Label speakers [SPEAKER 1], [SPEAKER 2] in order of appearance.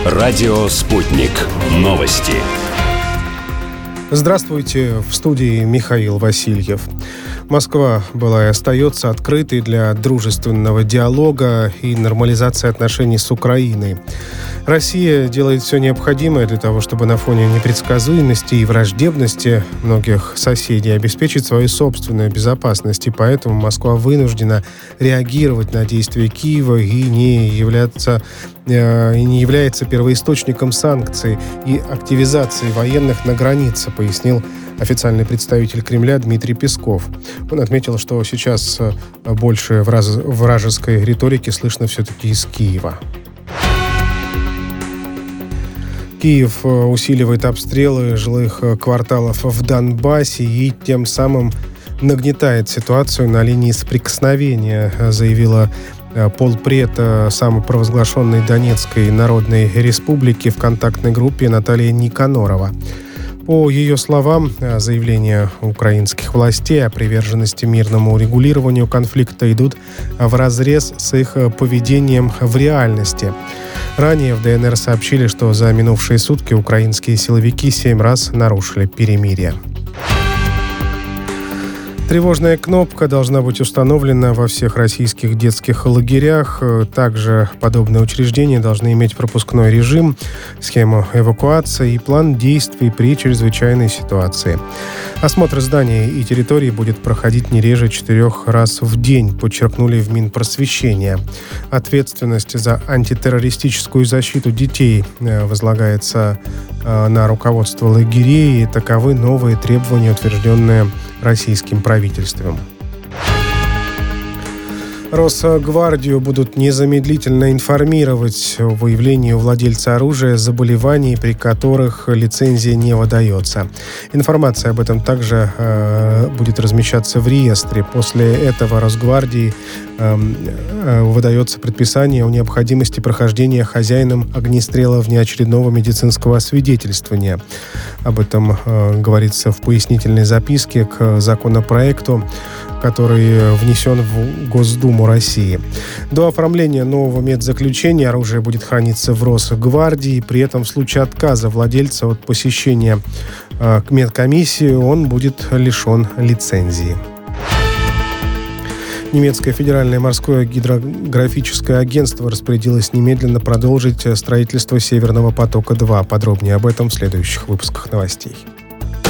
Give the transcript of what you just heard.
[SPEAKER 1] Радио «Спутник». Новости.
[SPEAKER 2] Здравствуйте, в студии Михаил Васильев. Москва была и остается открытой для дружественного диалога и нормализации отношений с Украиной. Россия делает все необходимое для того, чтобы на фоне непредсказуемости и враждебности многих соседей обеспечить свою собственную безопасность. И поэтому Москва вынуждена реагировать на действия Киева и не является первоисточником санкций и активизации военных на границе, пояснил официальный представитель Кремля Дмитрий Песков. Он отметил, что сейчас больше вражеской риторики слышно все-таки из Киева. Киев усиливает обстрелы жилых кварталов в Донбассе и тем самым нагнетает ситуацию на линии соприкосновения, заявила полпред самопровозглашенной Донецкой Народной Республики в контактной группе Наталья Никанорова. По ее словам, заявления украинских властей о приверженности мирному урегулированию конфликта идут вразрез с их поведением в реальности. Ранее в ДНР сообщили, что за минувшие сутки украинские силовики 7 раз нарушили перемирие. Тревожная кнопка должна быть установлена во всех российских детских лагерях. Также подобные учреждения должны иметь пропускной режим, схему эвакуации и план действий при чрезвычайной ситуации. Осмотр зданий и территорий будет проходить не реже 4 раз в день, подчеркнули в Минпросвещения. Ответственность за антитеррористическую защиту детей возлагается на руководство лагерей, и таковы новые требования, утвержденные российским правительством. Росгвардию будут незамедлительно информировать о выявлении у владельца оружия заболеваний, при которых лицензия не выдается. Информация об этом также будет размещаться в реестре. После этого Росгвардии выдается предписание о необходимости прохождения хозяином огнестрела внеочередного медицинского освидетельствования. Об этом говорится в пояснительной записке к законопроекту, который внесен в Госдуму России. До оформления нового медзаключения оружие будет храниться в Росгвардии. При этом в случае отказа владельца от посещения медкомиссии он будет лишен лицензии. Немецкое федеральное морское гидрографическое агентство распорядилось немедленно продолжить строительство Северного потока-2. Подробнее об этом в следующих выпусках новостей.